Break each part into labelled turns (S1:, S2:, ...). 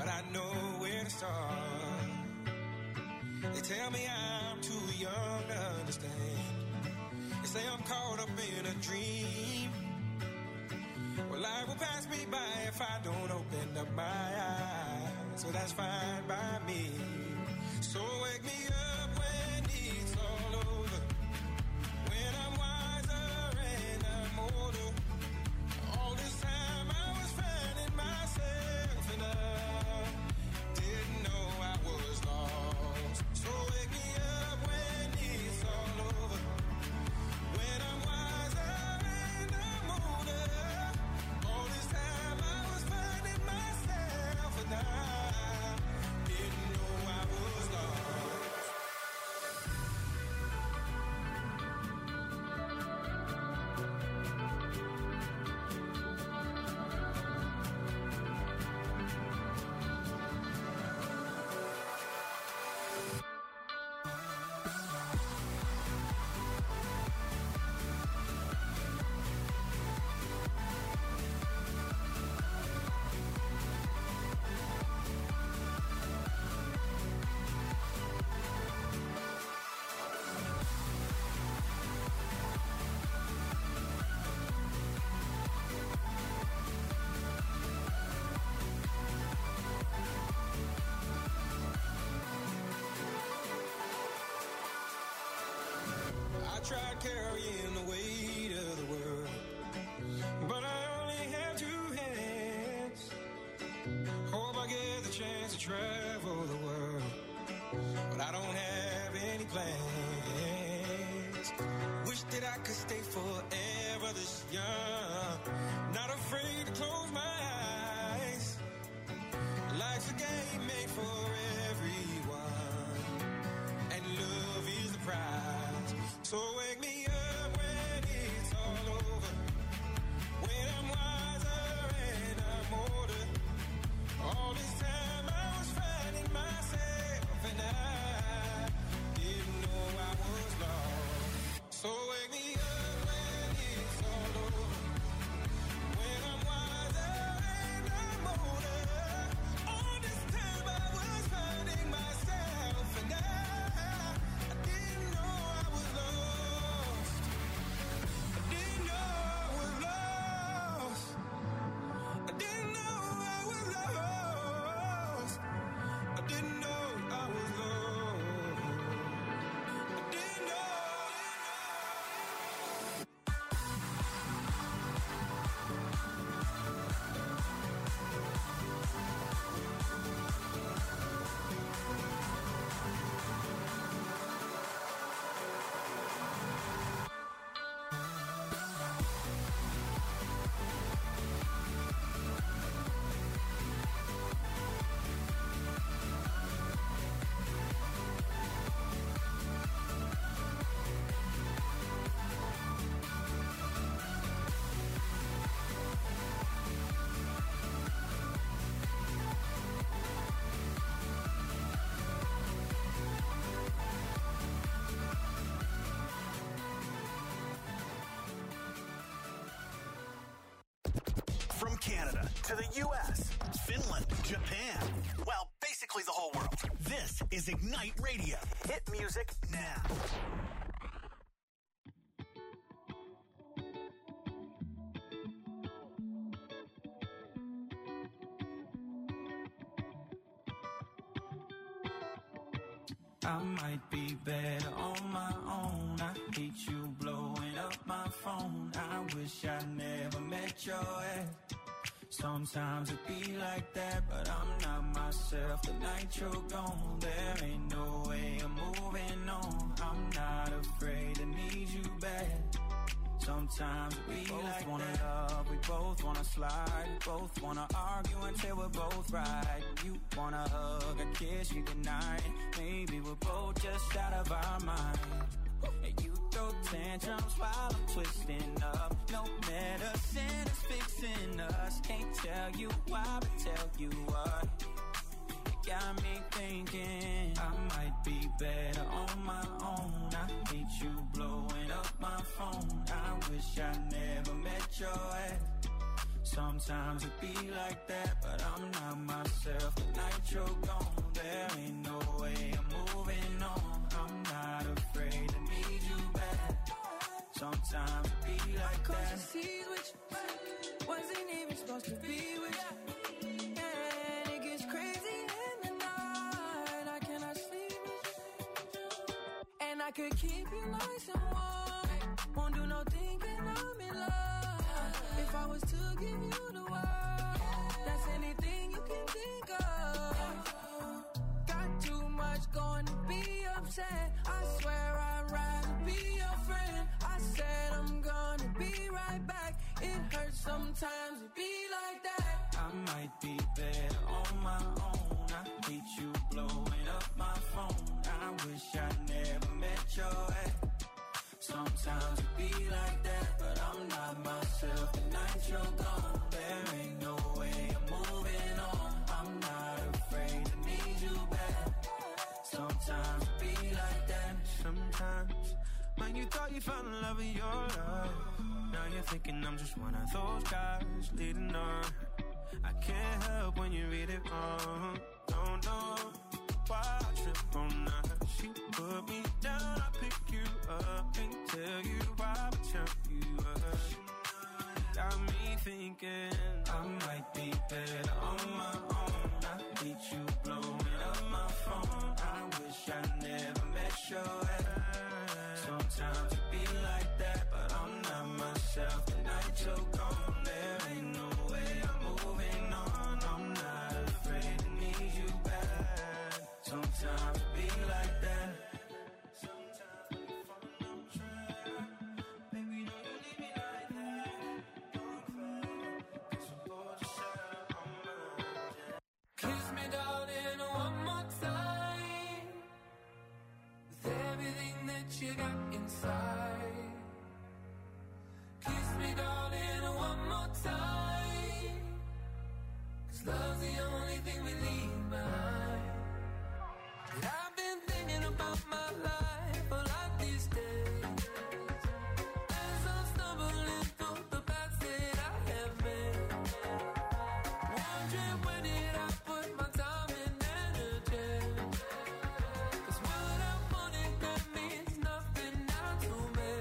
S1: but I know where to start. They tell me I'm too young to understand. They say I'm caught up in a dream. Well, life will pass me by if I don't open up my eyes. So that's fine by me. So wake me up when it's all over, when I'm wiser and I'm older. All this time I was finding myself and I didn't know I was lost. So wake me up when it's all over, when I'm wiser and I'm older. All this time I was finding myself and I didn't know I was lost. I tried carrying the weight of the world, but I only have two hands. Hope I get the chance to travel the world, but I don't have any plans. Wish that I could stay forever this young, not afraid to close my eyes. Life's a game made for everyone, and love is the prize. So wake me up when it's all over, when I'm wiser and I'm older. All this time I was finding myself and I didn't know I was lost. So wake me up when it's all over, when I'm wiser and I'm older. All this time I was finding myself and I didn't know I was lost. I didn't know I was lost. I didn't know I was lost. I didn't know I was lost. I didn't know.
S2: From Canada to the U.S., Finland, Japan, well, basically the whole world. This is Ignite Radio. Hit music now.
S3: I might be better on my own. I hate you blowing up my phone. I wish I never met your ex. Sometimes it be like that, but I'm not myself the night you're gone. There ain't no way I'm moving on. I'm not afraid to need you back. Sometimes we both like wanna that. Love, we both wanna slide, we both wanna argue until we're both right. You wanna hug and kiss you goodnight. Maybe we're both just out of our mind. And you throw tantrums while I'm twisting up. No medicine is fixing us. Can't tell you why, but tell you what. It got me thinking I might be better on my own. I hate you blowing up my phone. I wish I never met your ex. Sometimes it be like that, but I'm not myself the you're gone, there ain't no way I'm moving on. I'm not afraid to need you back. Sometimes it be like that.
S4: Cross the seas with you, wasn't even supposed to be with you. And it gets crazy in the night, I cannot sleep with you. And I could keep you nice and warm, won't do no thinking I'm in love. If I was to give you the world, that's anything you can think of. Got too much going to be upset, I swear I'd rather be your friend. I said I'm gonna be right back, it hurts sometimes to be like that.
S3: I might be better on my own. I hate you blowing up my phone. I wish I never met your ex. Sometimes it be like that, but I'm not myself the night you're gone. There ain't no way I'm moving on. I'm not afraid to need you back. Sometimes it be like that.
S1: Sometimes when you thought you found the love of your life, now you're thinking I'm just one of those guys leading on. I can't help when you read it wrong. Don't know why I trip on that. She put me down, I pick you up and tell you why I turn you up. Got me thinking
S3: I might be better on my own. I hate you blowing up my phone. I wish I never met your ex. Sometimes it be like that, but I'm not myself the night you're gone. There ain't no way I'm moving on. I'm not afraid to need you back. Sometimes it be like that. Sometimes we fall on track. Baby, don't you leave me like that. Don't cry, 'cause I'm bored to shut on my head.
S4: Kiss me darling one more time, with everything that you got inside. Kiss me darling one more time, 'cause love's the only thing we leave behind. And I've been thinking about my life a lot these days, as I'm stumbling through the paths that I have made, wondering where did I put my time and energy. 'Cause what I wanted, that means nothing now to me.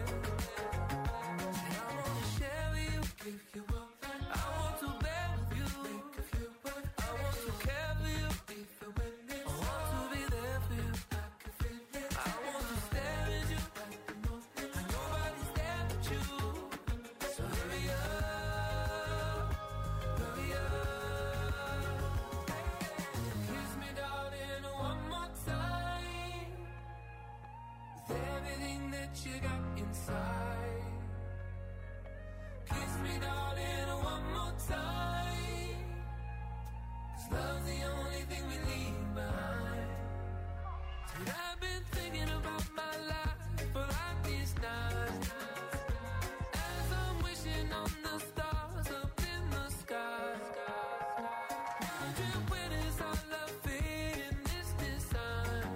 S4: And I wanna share with you, give you up. I want to bear with you, think of you. I want to care for you, even when it's I want to be there for you, I can feel it. I want to stare at you at the moment, and nobody's there but you. So hurry up, hurry up. Kiss me darling one more time, with everything that you got inside. Kiss me darling one more time, 'cause love's the only thing we leave behind. And I've been thinking about my life for like these nights, as I'm wishing on the stars up in the sky, wondering where does our love fit in this design.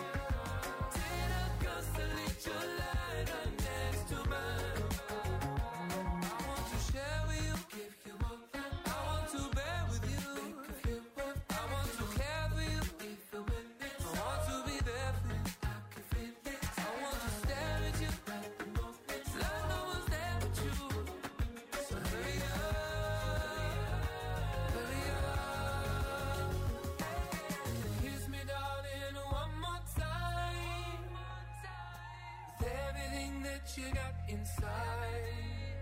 S4: Did I constellate your light right next to mine? I want to share with you, give you up. I want to bear with you, think of you. I want to care for you, even when it's I want to be there for you, I can feel it. I want to stare at you at the moment, like no one's there but you. So hurry up, hurry up. Kiss me darling one more time, with everything that you got inside.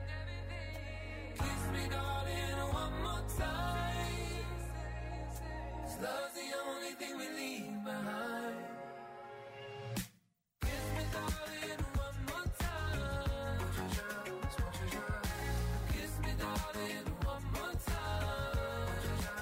S4: Kiss me darling one more time, 'cause love's the only thing we leave behind. Kiss me darling one more time. Kiss me darling one more time.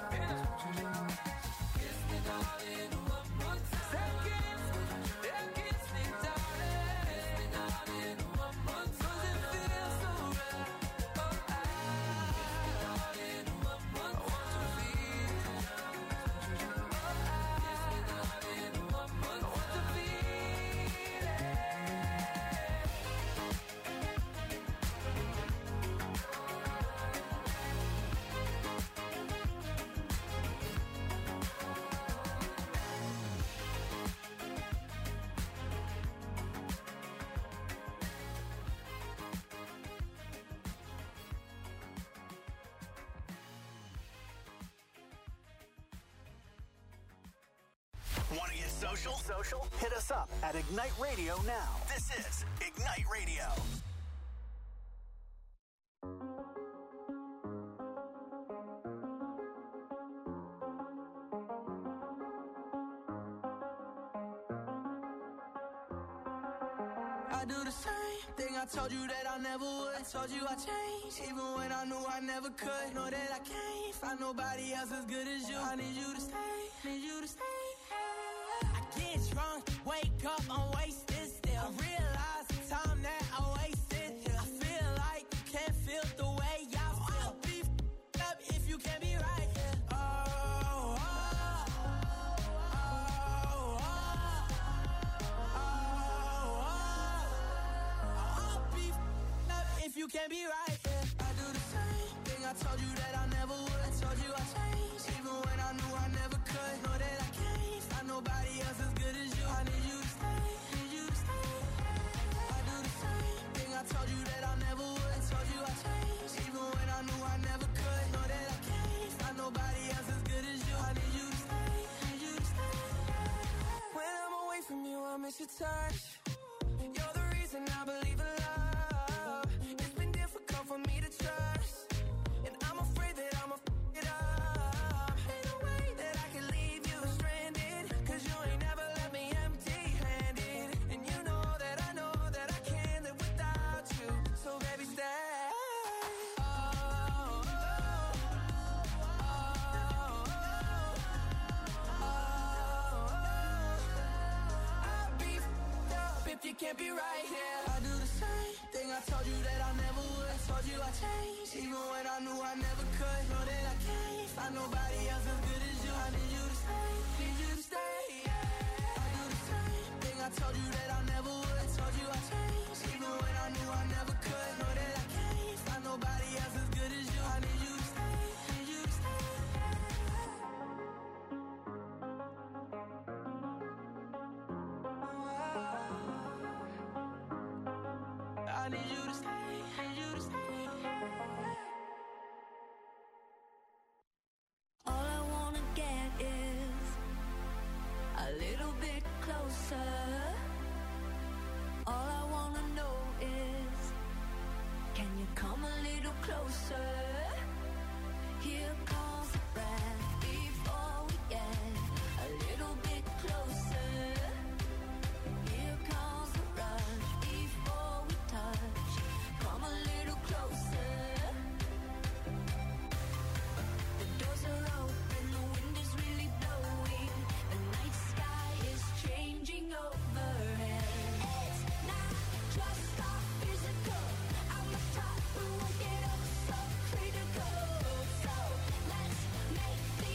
S4: Kiss me darling one more time. Kiss me darling one more time. 'Cause it feels so right. Oh, kiss me darling one more time.
S2: Want to get social? Hit us up at Ignite Radio now. This is Ignite Radio.
S4: I do the same thing I told you that I never would. I told you I changed, even when I knew I never could. Know that I can't find nobody else as good as you. I need you to stay, need you to stay. I get drunk, wake up, I'm wasted still. I realize the time that I wasted here. I feel like you can't feel the way I feel. I'll be f***ed up if you can't be right here. If you can't be right, yeah. I do the same thing I told you that I never would. I told you I changed, even when I knew I never could. Know that I can't find nobody else as good as you. I need you to stay, need you to stay. I do the same thing I told you that I never would. I told you I changed, even when I knew I never could. Know that I can't find nobody else as good as you. I need you to stay, need you to stay. When I'm away from you, I miss your touch. You're the reason I believe in love. For me to trust, and I'm afraid that I'ma f*** it up. Ain't no way that I can leave you stranded, cause you ain't never left me empty-handed. And you know that I can't live without you. So baby, stay. I'll be f***ed up if you can't be right here. I do the same thing I told you that I never would. I told you I changed, even when I knew I never could. Know that I can't find nobody else as good as you. I need you to stay, need you to stay. I do the same thing I told you that I never would. I told you I changed, even when I knew I never could. Know that I can't find nobody else as good as you. I need you to stay, need you to stay. I need you to stay, need you to stay.
S5: All I wanna get is a little bit closer. All I wanna know is, can you come a little closer? Here comes the breath before we get a little bit closer. Here comes the rush before we touch. Come a little closer. The doors are open, the wind is really blowing. The night sky is changing overhead. It's not just our physical. I'm a top, but won't get up so critical. So let's make the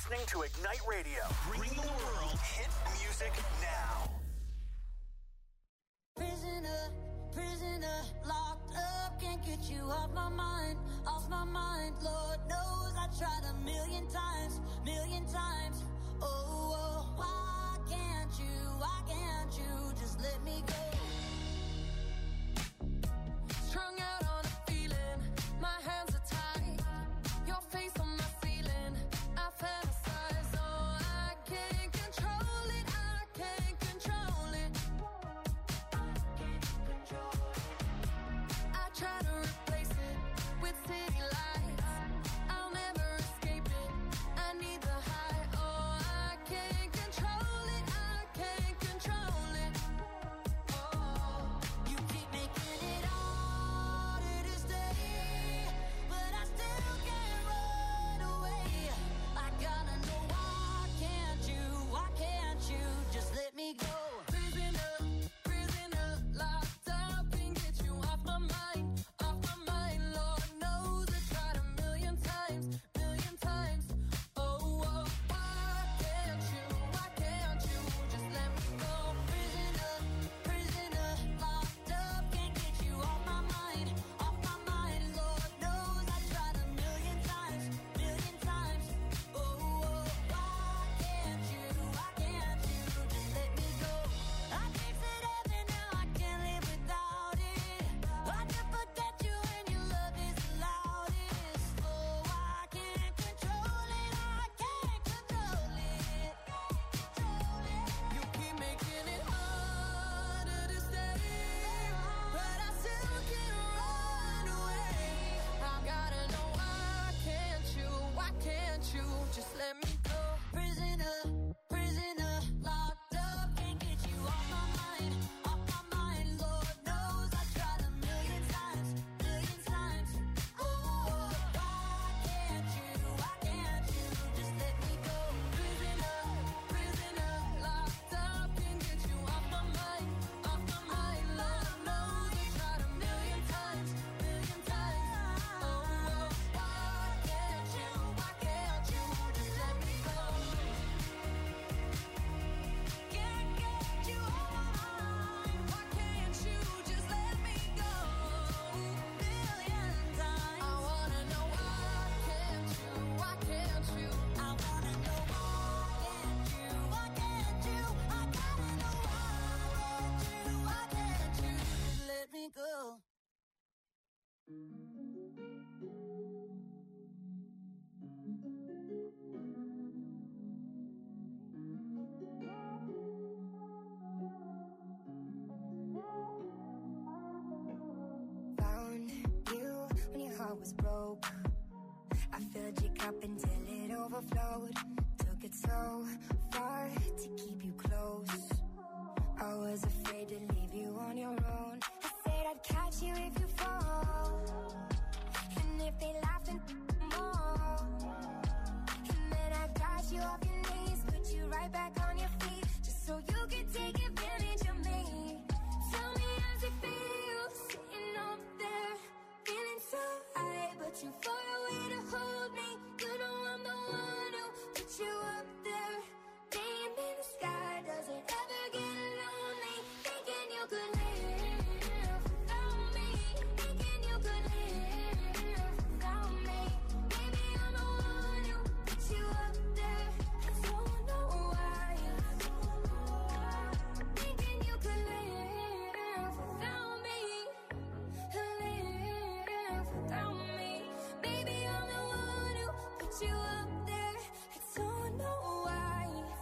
S2: listening to Ignite Radio. Bringing the world hit music now.
S6: Prisoner, prisoner, locked up, can't get you off my mind, Lord knows I tried a million times, oh, why can't you just let me go? Strung out on a feeling, my hands are tied, your face on my ceiling, I fantasize, oh, I can't control it, I try to replace it with city lights, I'll never escape it, I need the high, oh, I can't control it, oh, you keep making it harder to stay, but I still can't run away, I gotta know why can't you just let me go? Prisoner, locked up, can't get you off my mind, Lord knows I tried a million times, oh, why can't you just let me go? Prisoner, locked up, can't get you off my mind, Lord knows I tried a million times, oh, why can't you just let me go? I tasted heaven, now I can't live without it, I can forget you and your love is the loudest, oh, I can't control it, you keep making it harder to stay, but I still can't run away, I gotta know why can't you just let me go? Prisoner, locked up, can't get you off my mind, Lord knows I tried a million times, oh, why can't you just let me go? Prisoner, locked up, can't get you off my mind, Lord knows I tried a million times, oh, why can't you just let me go? Can't get you off my mind, why can't you just let me go? Million times, I wanna know why can't you, I wanna know why can't you, I gotta know why can't you just let me go?
S7: Found you when your heart was broke. I filled your cup until it overflowed. Took it so far to keep you close. I was afraid to leave you on your own. I said I'd catch you if you fall, and if they laughed and more. And then I got you off your knees, put you right back on your feet, just so you could take advantage of me. Tell me how's it feel, sitting up there, feeling so high, but you far away to hold me. You know I'm the one who put you up there, name in the sky. Does it ever get lonely, thinking you could live without me, thinking you could live without me? Maybe I'm the one who put you up there, I don't know why, thinking you could live without me, baby, I'm the one who put you up there, I don't know why.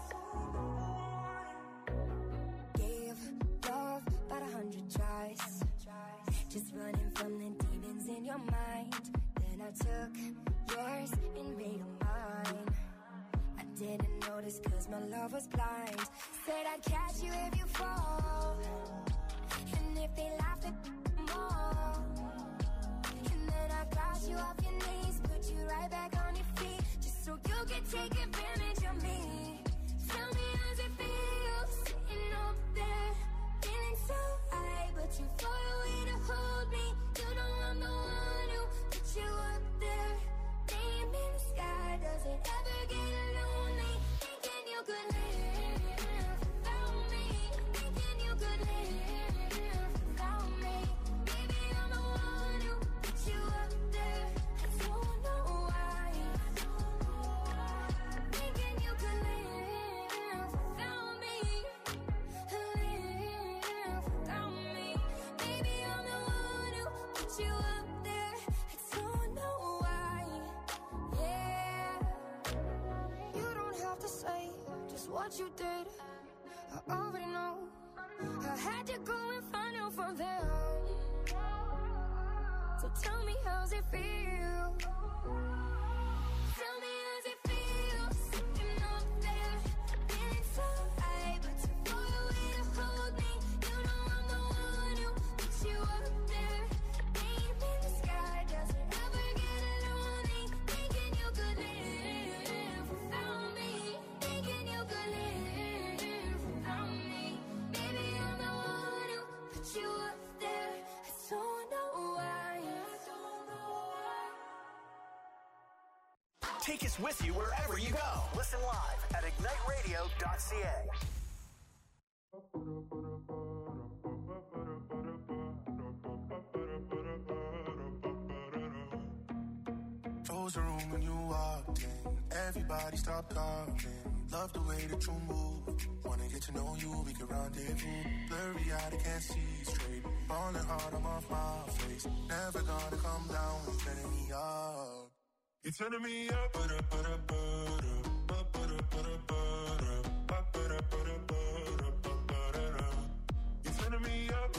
S7: Gave love about 100 tries, just running from the demons in your mind. Then I took yours and made them mine. I didn't notice cause my love was blind. Said I'd catch you if you fall, and if they laughed at more. And then I got you off your knees, put you right back on your feet, just so you could take advantage of me. Tell me how's it feel, sitting up there, feeling so high, but you far away to hold me. You know I'm the one who put you up there, name in the sky. Does it ever get lonely? what you did, I already know. I had to go and find out from them. So tell me, how's it feel? Tell me, how's it feel? Sitting up there, feeling so high, but too far away to hold me. You know I'm the one who puts you up there. Name in the sky, doesn't ever get lonely. Thinking you could live without me. Thinking you could live without me. Maybe I'm the one who put you up there. I don't know why.
S2: Take us with you wherever you go. Listen live at igniteradio.ca.
S8: Close the room when you walked in. Everybody stop talking. Love the way that you move. Wanna get to know you, we can rendezvous. Blurry eyed, I can't see straight. Falling hard, I'm off my face. Never gonna come down, you're turning me up. You're turning me up, you're turning me up,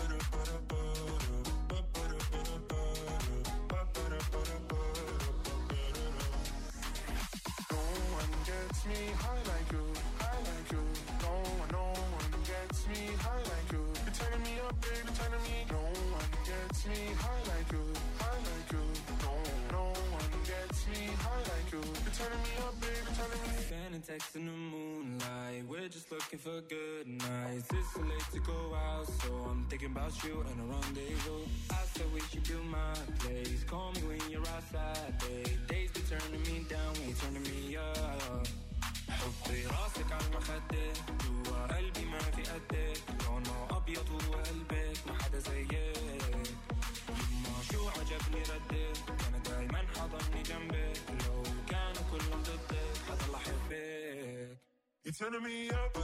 S8: no one gets me high like you, high like you. No one gets me high like you. You're turning me up, baby, turning me. No one gets me high like you, high like you. No one gets me high like you. You're turning me up, baby, turning me.
S3: Sending texts in the moonlight. We're just looking for good nights. It's too late to go out, so I'm thinking about you and a rendezvous. I said we should do my place. Call me when you're outside, babe. Days be turning me down when you're turning me up. حطي راسك على المخدة جوا قلبي ما في قدك لونه أبيض وقلبك ما حدا زيك يما شو عجبني ردك أنا دايما حضني جنبك لو كانوا كلهم ضدك حضل أحبك.
S8: You're turning me up,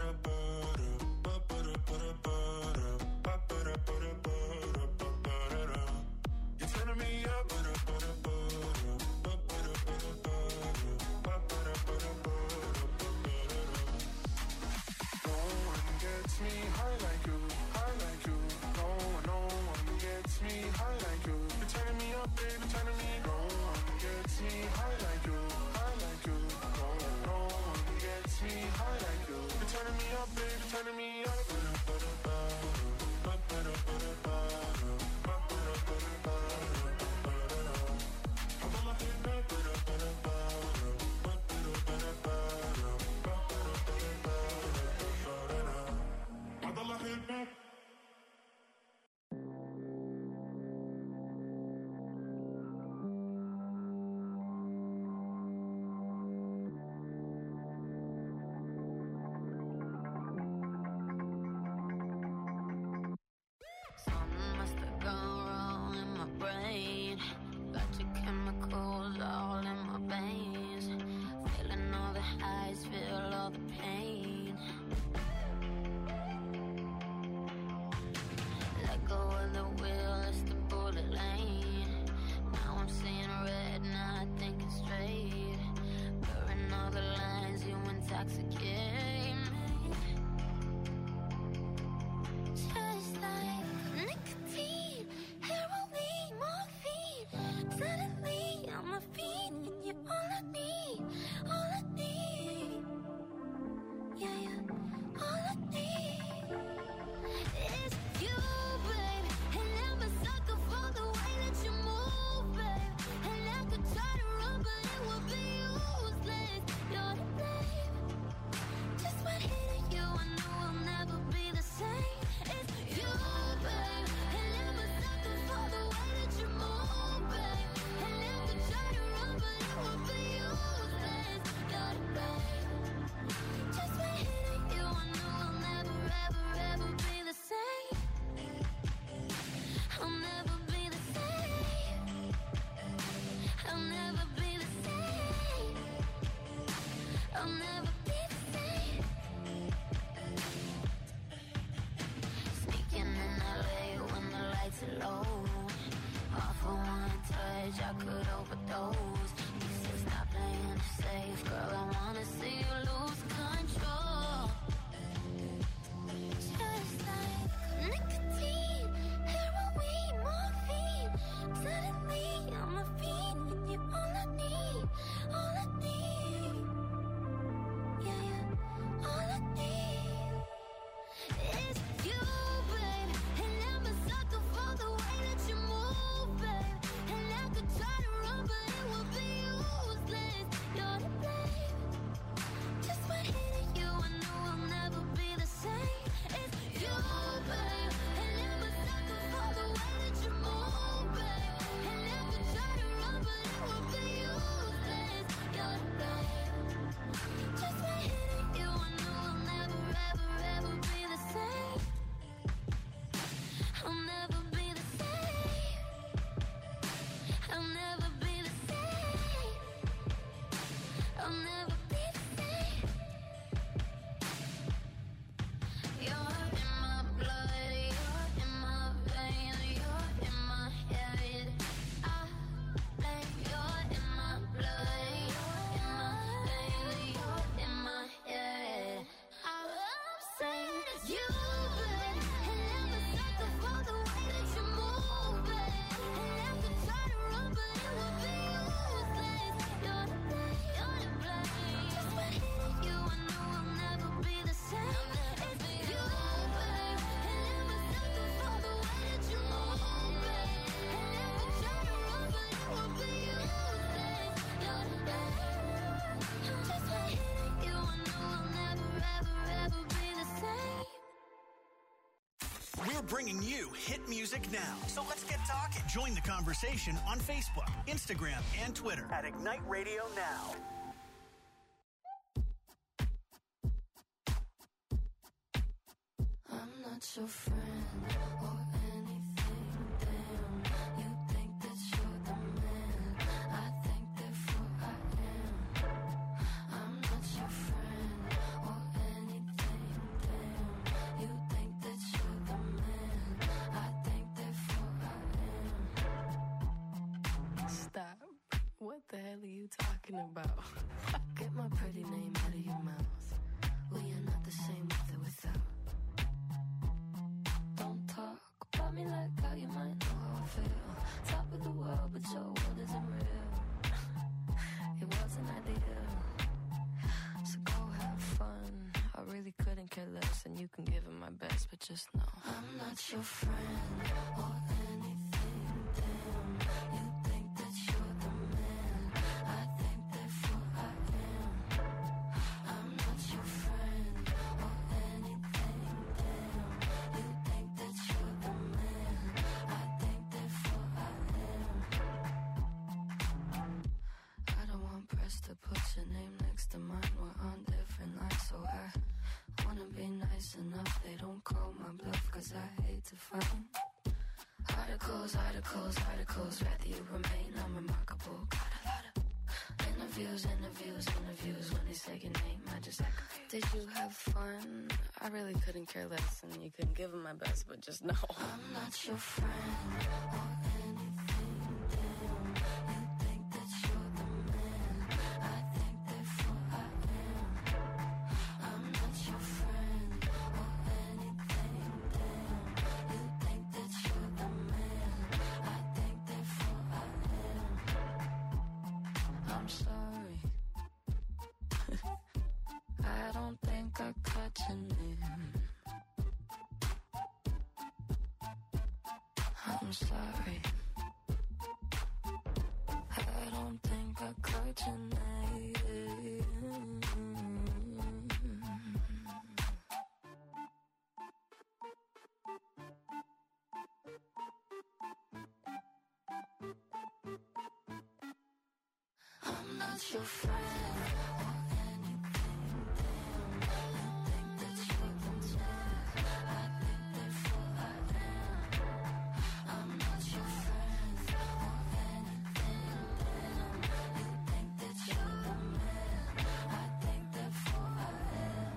S8: you're turning me up, me high like you, high like you. No one gets me high like you. You're turning me up, baby, turning me. No one gets me high like you, high like you. No one gets me high like you. You're turning me up,
S2: We're bringing you hit music now. So let's get talking. Join the conversation on Facebook, Instagram, and Twitter at Ignite Radio Now.
S5: I'm not your friend or anything, damn. You think that you're the man, I think therefore I am. I'm not your friend or anything, damn. You think that you're the man, I think therefore I am. Stop. What the hell are you talking about? Get my pretty name out of your mouth. We are not the same with or without. Don't talk about me like how you might know how I feel. Top of the world, but your world isn't real. It wasn't ideal. So go have fun. I really couldn't care less, and you can give it my best, but just know I'm not your friend or anything, damn. You think that you're the man, I think therefore I am. I'm not your friend or anything, damn. You think that you're the man, I think therefore I am. I don't want press to put your name next to mine. We're on different lines, so I wanna be nice enough. They don't call my bluff, cause I hate to find articles, rather you remain unremarkable. Got a lot of interviews. When they say your name, I just act confused. Did you have fun? I really couldn't care less, and you couldn't give them my best, but just know I'm not your friend or anything, damn. You think that you're the man, I think therefore I am. I'm not your friend or anything, damn. You think that you're the man, I think therefore I am. I'm sorry. I don't think I caught your name. I'm sorry. I don't think I caught your name. I'm not your friend or anything, damn. You think that you're the man, I think therefore I am. I'm not your friend or anything, damn. You think that you're the man, I think therefore I am.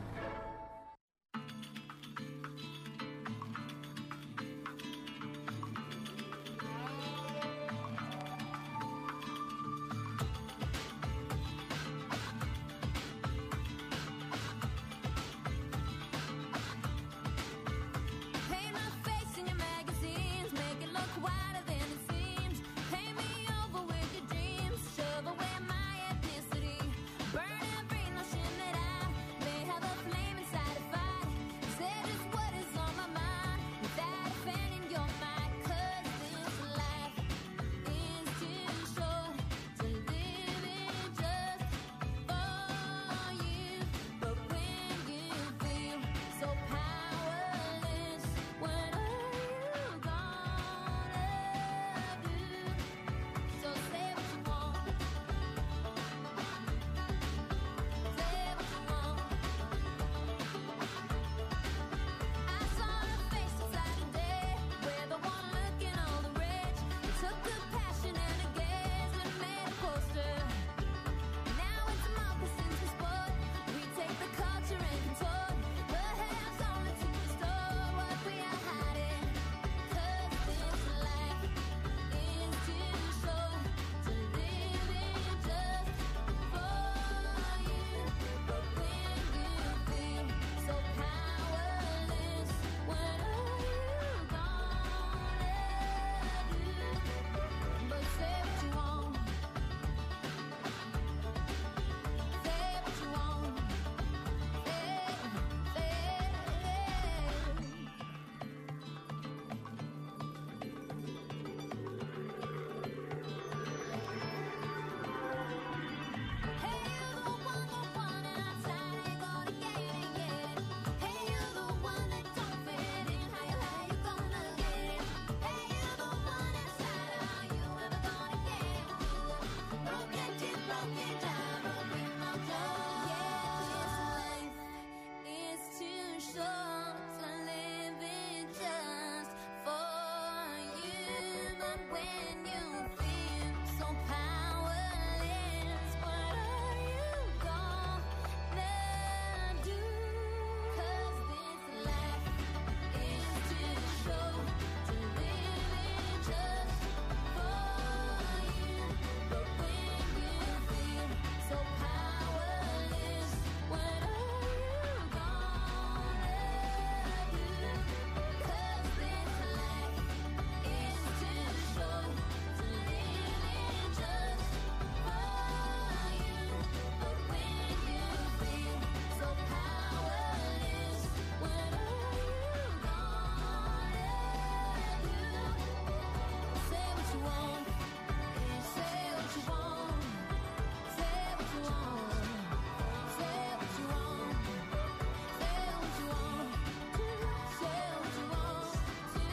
S5: when you feel so powerless, what are you gonna do? 'Cause this life is too short to live it just for you. But when you feel so powerless, what are you gonna do? 'Cause this life is too short to live it just for you. But when you feel so powerless, what are you gonna do? Say what you want, say what you want, say what you want, say what you want, say what you want, say what you want to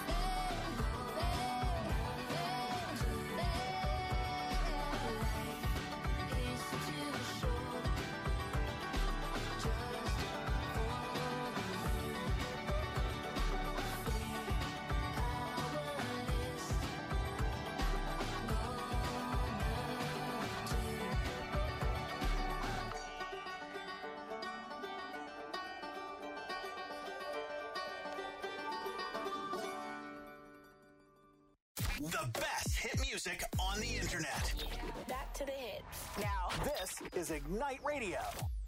S5: say. Life is too short just for you.
S2: The best hit music on the internet.
S9: Back to the hits.
S2: Now, this is Ignite Radio.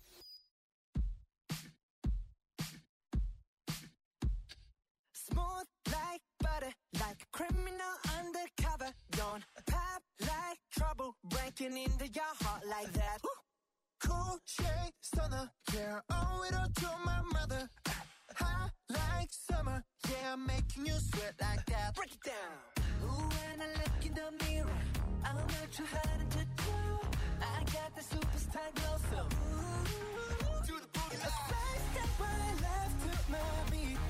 S10: Smooth like butter, like a criminal undercover. Don't pop like trouble, breaking into your heart like that.
S8: Cool shade stunner, yeah, owe it all to my mother. Hot like summer, yeah, I'm making you sweat like that.
S10: Break it down. Ooh, when I look in the mirror, I'm not too hard to do. I got the superstar glow, so ooh,
S8: Do the boogie
S10: a side step right left to my beat.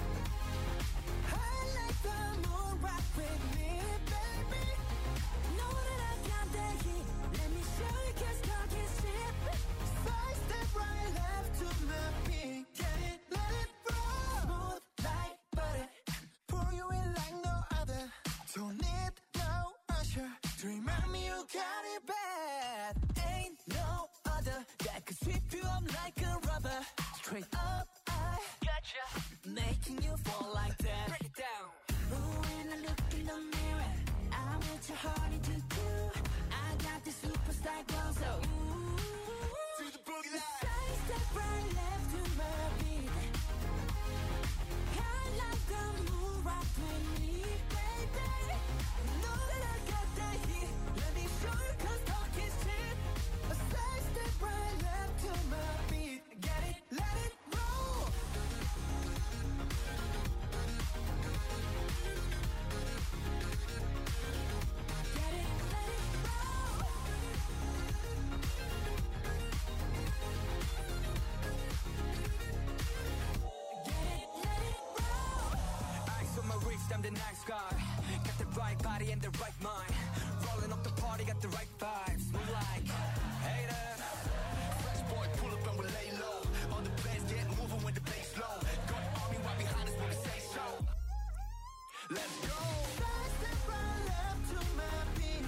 S10: I like the moon rock with me, baby. Know that I got that heat. Let me show you, 'cause talk is cheap.
S8: Side step right left to my beat. Get it, let it roll.
S10: Smooth like butter.
S8: Pour you in like no other. Don't need no usher to remind me you got it bad.
S10: Ain't no other that could sweep you up like a rubber. Straight up, I gotcha, making you fall like that. Break it down. Ooh, when I look in the mirror, I'm what your heart to do. I got the superstar glow, so ooh,
S8: Do the boogie line.
S10: side step right left to my beat. I like the moon rock with me, baby. Know that I got that heat. Let me show you, 'cause talk is cheap.
S8: A side step right left to my beat.
S10: Get it, let it roll. Get it, let it roll. Get it, let it roll.
S11: Ice on my wrist, I'm the nice guy. Got the right body and the right mind. Rolling up the party, got the right vibes. Move like hater. Fresh boy, pull up and we lay low. All the players get moving when the bass low. Got army right behind us when we say so. Let's go.
S8: Side step right left to my beat.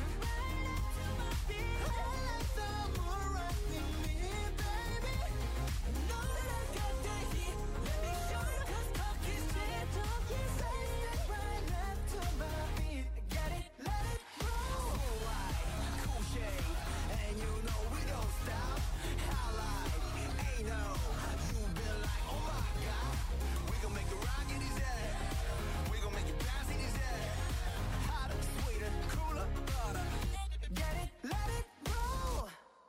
S8: I like the moon rock with me, baby.
S10: Know that I got that heat. Let me show you, 'cause talk is cheap.
S8: Side step right left to my beat.
S10: Get it, let it roll.
S11: Cool shade. And you know we don't stop. Highlight. Ain't no. You been like, oh my God. We gon' make it rock in his head. We gon' make it bounce in his head. Hotter, sweeter, cooler, butter.
S10: Get it, let it roll.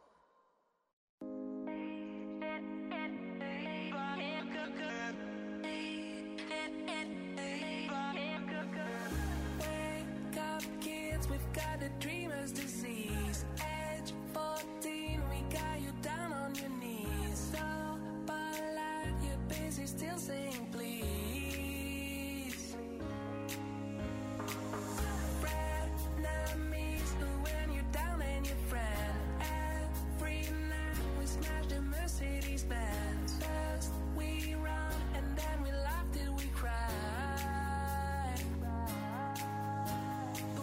S10: Wake up, kids, we've got the dreamer's disease. Age 14, we got you down on your knees. So, polite, you're busy still saying please. Frenemies, when you're down and your friend. Every night we smash the Mercedes Benz. First we run and then we laugh till we cry.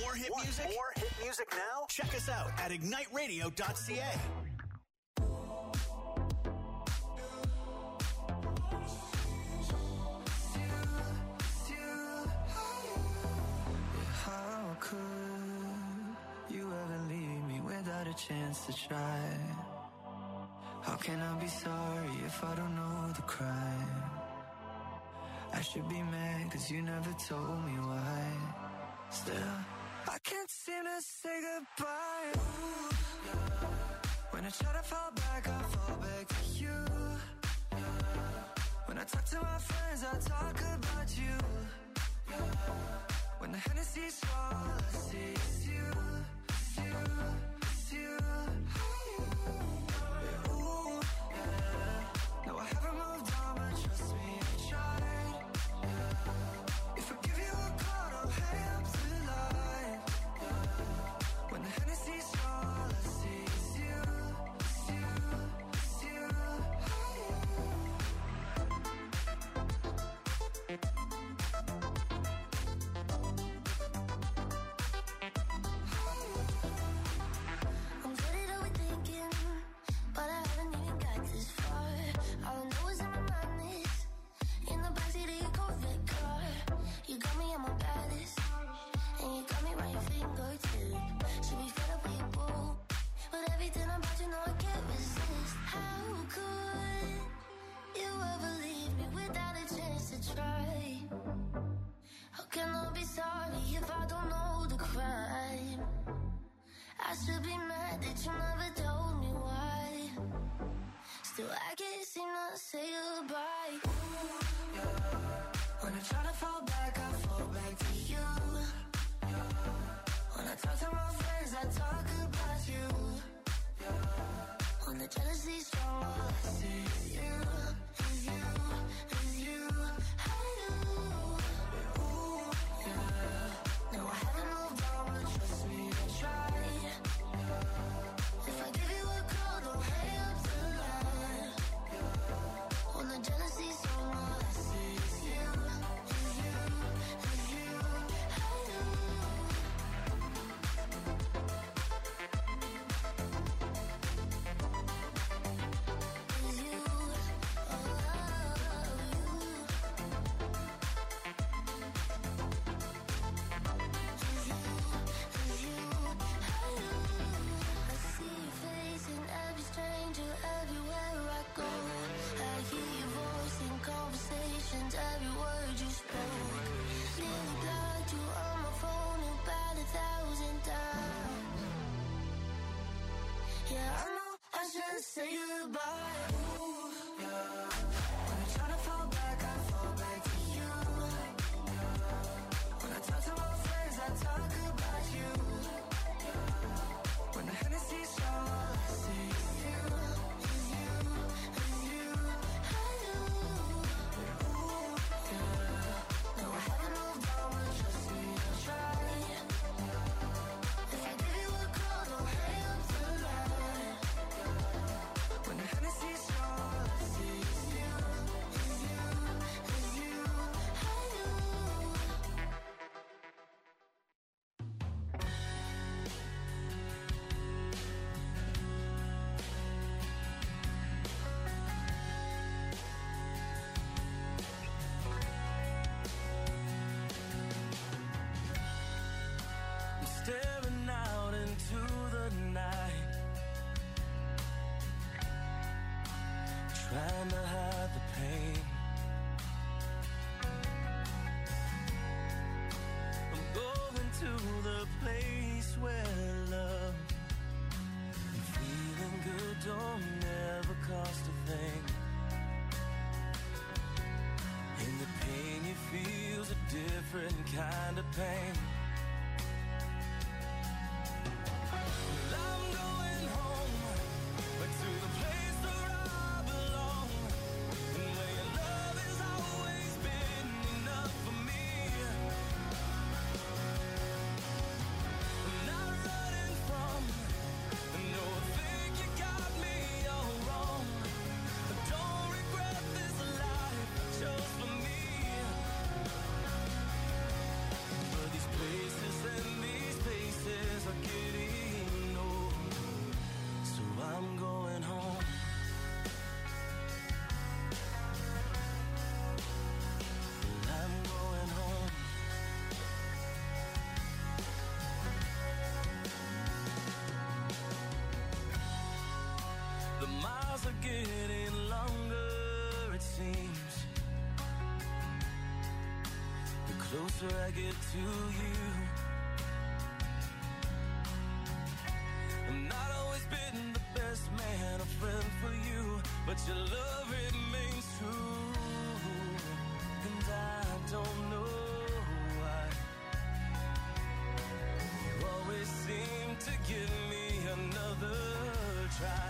S2: more hit music? More hit music now? Check us out at igniteradio.ca.
S3: How could you ever leave me without a chance to try? How can I be sorry if I don't know the crime? I should be mad 'cause you never told me why. Still, I can't seem to say goodbye. Ooh, yeah. When I try to fall back, I fall back to you. Yeah. When I talk to my friends, I talk about you. Yeah. When the Hennessy's all I see is you, it's you, it's you. Yeah, ooh, yeah. No, I haven't moved on, but trust me, I tried. Yeah. If I give you a call, don't hang up the line. Yeah. When the Hennessy's all I see is you, it's you, it's you.
S6: I'm good at overthinking, but I haven't even got this far. All I know is in my mind is in the backseat of your Corvette car. You got me at my baddest, and you got me right fingertip. Should be fed up with your boo, but everything about you know I can't resist. How could you ever leave me without a chance to try? How can I be sorry if I don't know the crime? I should be mad that you never told me why. Still, I can't seem to say goodbye. Ooh, yeah. When I try to fall back, I fall back to you. Yeah. When I talk to my friends, I talk about you. Yeah. When the jealousy's strong, all I see is you, is you, is you. Ooh, yeah. No, I haven't moved on, but trust me, I tried. If I give you a call, don't hang up the line. When the jealousy's on, all I see is you, is you, is you. Is you, I see your face in every stranger everywhere I go. I hear your voice in conversations, every word you spoke. Nearly blocked you on my phone about 1,000 times. Yeah, I know I should say goodbye. Ooh, yeah. When I try to fall back, I fall back to you. Yeah. When I talk to my friends, I talk about you. When the Hennessy's all I see is you, is you, is you. Ooh, yeah. No, I haven't moved on, but trust me, I tried. If I give you a call, don't hang up the line. When the Hennessy's all I see is you, is you, is you.
S3: I'm staring out into the night, trying to hide the pain. I'm going to the place where love and feeling good don't ever cost a thing. And the pain you feel's a different kind of pain. I'm going home, but to the place where I belong, and where your love has always been enough for me. I'm not running from, no, I think you got me all wrong. I don't regret this life I chose for me. But these days are getting longer, it seems. The closer I get to you. I've not always been the best man, a friend for you, but your love remains true. And I don't know why you always seem to give me another try.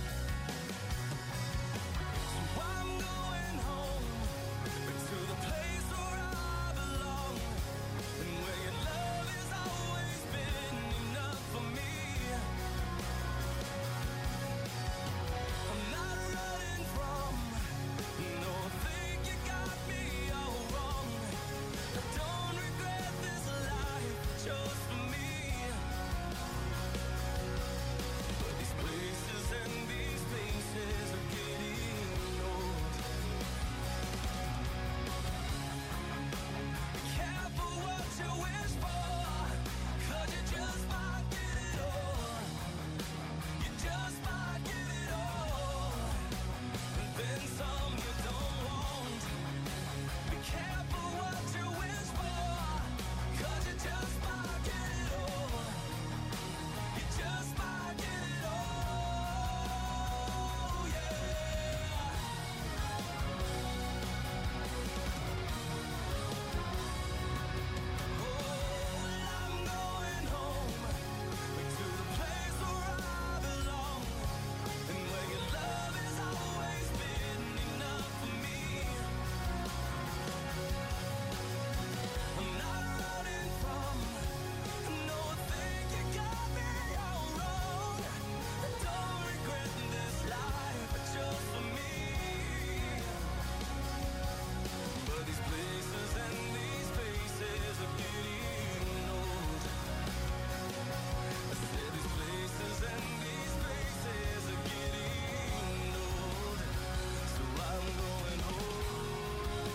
S3: So I'm going home, to the place where I belong, and where your love has always been enough for me. I'm not running from, no, I think you got me all wrong. I don't regret this life I chose for me. But these places and these places are getting old. Be careful what you wish for, 'cause you just might get it all. You just might get it all, and then some you don't want. Be careful what you wish for, 'cause you just might get it all. You just might get it all, yeah. Oh, I'm going home, to the place where I belong, and where your love has always been enough for me. I'm not running from, no, I think you got me all wrong. I don't regret this life I chose for me. But these places and these faces are getting old. I said these places and these faces are getting old. So I'm going home.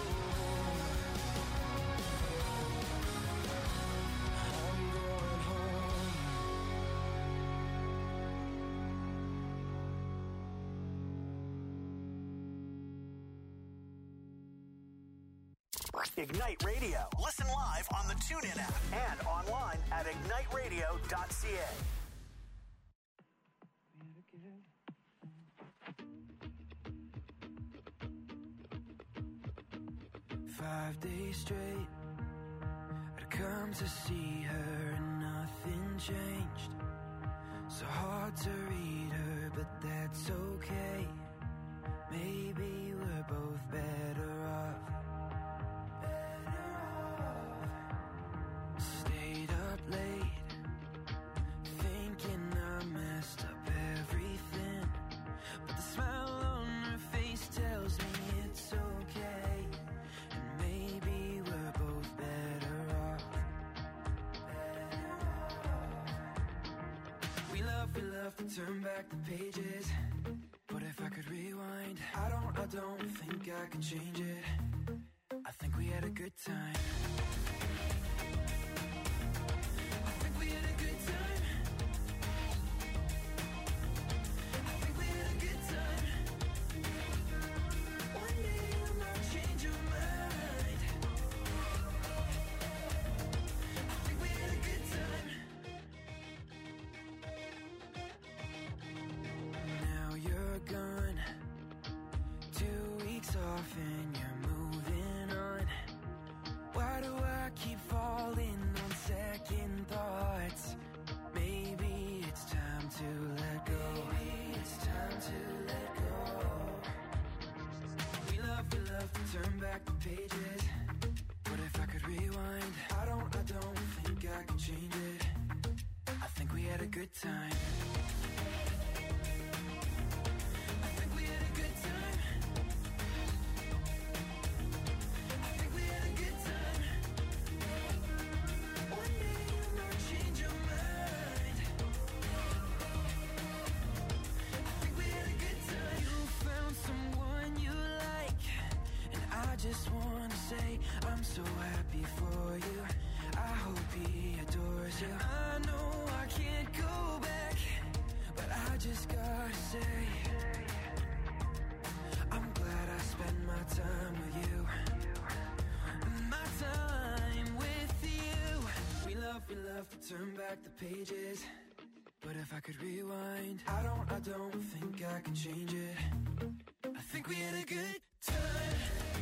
S3: I'm going home.
S2: Ignite Radio. Listen live on the TuneIn app and online at igniteradio.ca.
S3: 5 days straight, I'd come to see her and nothing changed. So hard to read her, but that's okay. Maybe we're both better off. Stayed up late, thinking I messed up everything, but the smile on her face tells me it's okay. And maybe we're both better off. We love to turn back the pages, but if I could rewind, I don't think I could change it. I think we had a good time. I think we had a good time. I think we had a good time. One day you might change your mind. I think we had a good time. Now you're gone, 2 weeks off and you're moving on. Why do I keep falling on second thoughts? Maybe it's time to let go. Maybe it's time to let go. We love to turn back the pages, but if I could rewind, I don't think I could change it. I think we had a good time. I think we had a good time. I think we had a good time. One day you might change your mind. I think we had a good time. You found someone you like, and I just wanna say I'm so happy for you. I hope he adores you. I know I can't go back, but I just gotta say back the pages, but if I could rewind, I don't think I can change it. I think we had a good time.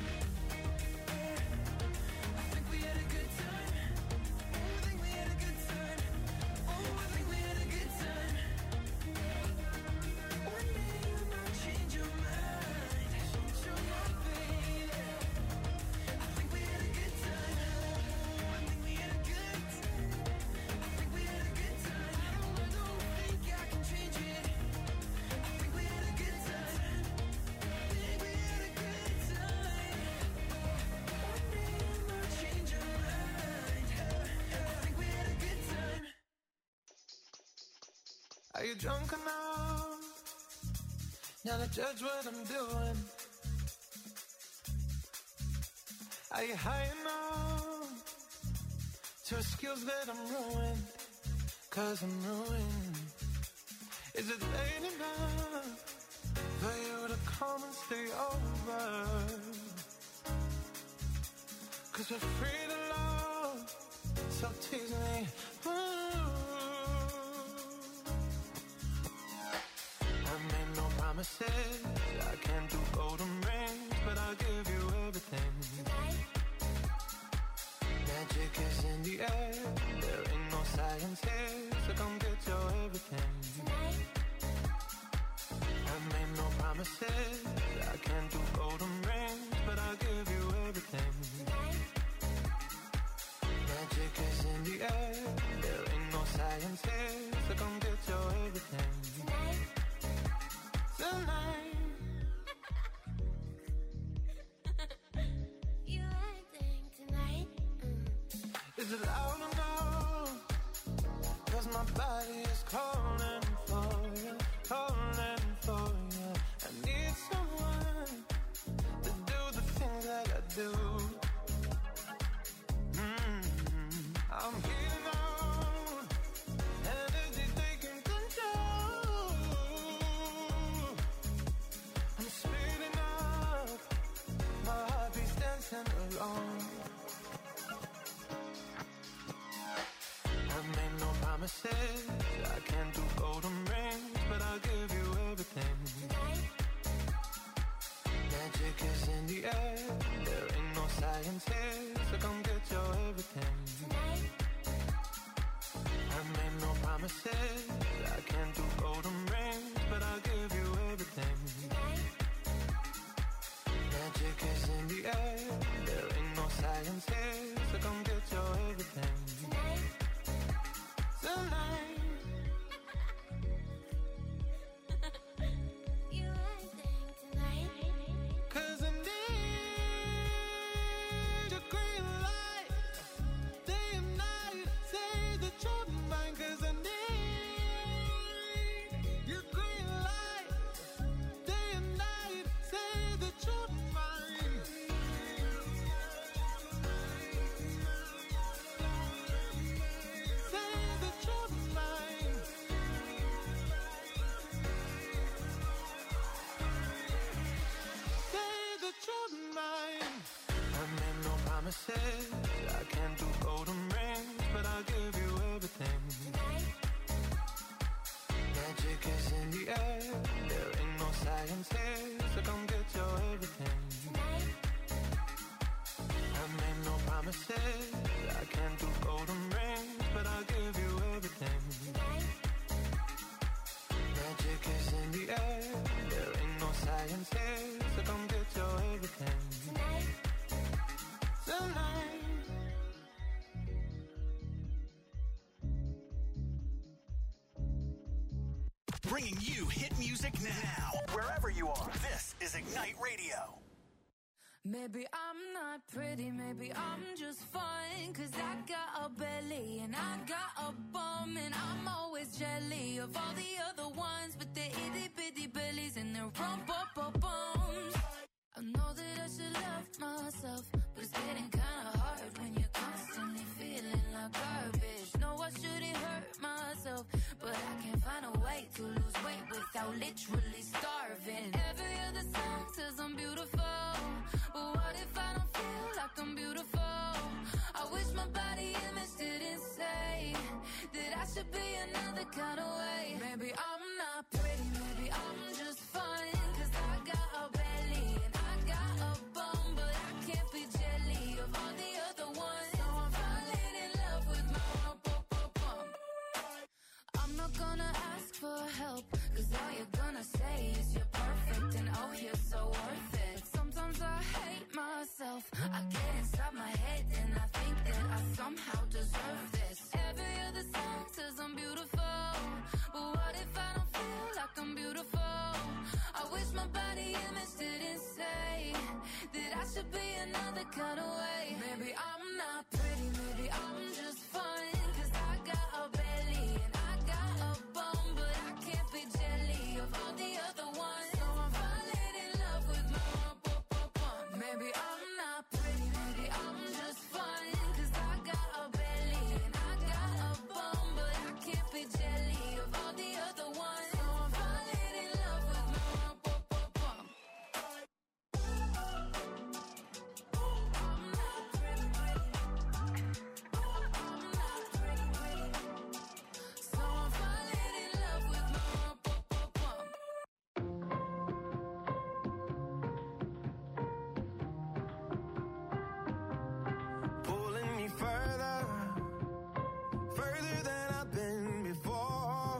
S3: I think we had a good time. I think we had a good time. Oh, I think we had a good time. One day you might change your mind. Change your mind, baby. I think we had a good time. I think we had a good time. I think we had a good time. I don't think I can change it. I think we had a good time. I think we had a good time. One day you might change your mind. I think we had a good time. Are you drunk enough now to judge what I'm doing? Are you high enough to excuse that I'm ruined? 'Cause I'm ruined. Is it late enough for you to come and stay over? 'Cause we're free to love, so tease me. I made no promises, I can't do golden rings, but I'll give you everything. Magic is in the air, there ain't no science here, so come get your everything. I made no promises, I can't do golden rings, but I'll give you everything. Magic is in the air, there ain't no science here, so come get your everything. Tonight.
S5: You acting tonight?
S3: Is it loud enough? 'Cause my body is calling for you, calling for you. I need someone to do the things that I do. I'm heating on, energy taking control. I'm speeding up, my heartbeat's dancing along. I made no promises, I can't do golden rings, but I'll give you everything. Magic is in the air, there ain't no science here, so come get your everything. I made no promises, I can't do golden rings, but I'll give you everything. Magic is in the air, there ain't no science here, so come get your everything. Tonight.
S5: You acting tonight?
S3: 'Cause I need your green light, day and night, say that you're mine. 'Cause I need your green light, day and night, say that you're mine. Say that you're mine. Say that you're mine. I made no promises, I can't do golden rings, but I'll give you everything. Magic is in the air, there ain't no science here, so come get your everything. I made no promises, I can't do golden rings, but I'll give you everything. Magic is in the air, there ain't no science here, so come get your everything. Tonight.
S2: Bringing you hit music now, wherever you are. This is Ignite Radio.
S4: Maybe I'm not pretty, maybe I'm just fine. 'Cause I got a belly and I got a bum, and I'm always jelly of all the other ones, but they're itty bitty bellies and they're bums. I know that I should love myself, but it's getting kinda hard when you're constantly feeling like garbage. No, I shouldn't hurt myself, but I can't find a way to lose weight without literally starving. Every other song says I'm beautiful, but what if I don't feel like I'm beautiful? I wish my body image didn't say that I should be another kind of way. Maybe I'm not pretty, maybe I'm just fine. Cause I got a belly and I got a bum, but I can't be jelly of all the other ones. So I'm falling in love with my bum. I'm not gonna ask for help, cause all you're gonna say is you're perfect and oh, you're so worth it. Sometimes I hate myself, I get inside my head and I think that I somehow deserve this. Every other song says I'm beautiful, but what if I don't feel like I'm beautiful? I wish my body image didn't say that I should be another kind of way. Maybe I'm not pretty, maybe I'm just fine. Cause I got a belly and I got a bum, but I can't be jelly of all the other ones. So I'm falling in love with my bum. Maybe I'm not pretty, maybe I'm just fine. Cause I got a belly and I got a bum, but I can't be jelly of all the other ones. So I'm falling in love with my bum. So I'm falling in love with my bum.
S1: Pulling me further, further than I've been before,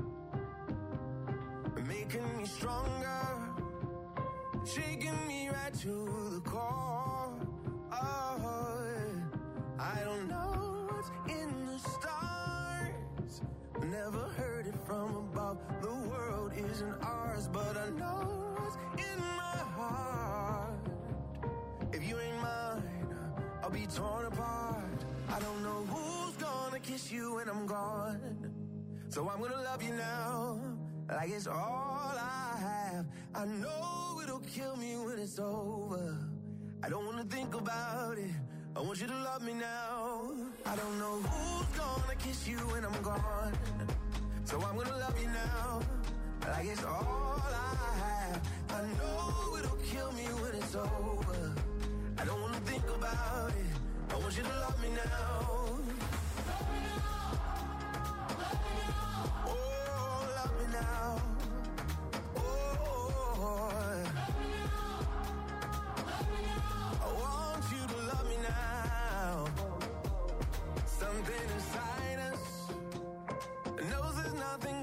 S1: making me stronger, shaking me right to the core. Oh, I don't know what's in the stars, never heard it from above. The world isn't ours, but I know what's in my heart. If you ain't mine, I'll be torn apart. I don't know who's gonna kiss you when I'm gone, so I'm gonna love you now, like it's all I have. I know it'll kill me when it's over. I don't wanna think about it, I want you to love me now. I don't know who's gonna kiss you when I'm gone, so I'm gonna love you now, like it's all I have. I know it'll kill me when it's over. I don't wanna think about it, I want you to love me now.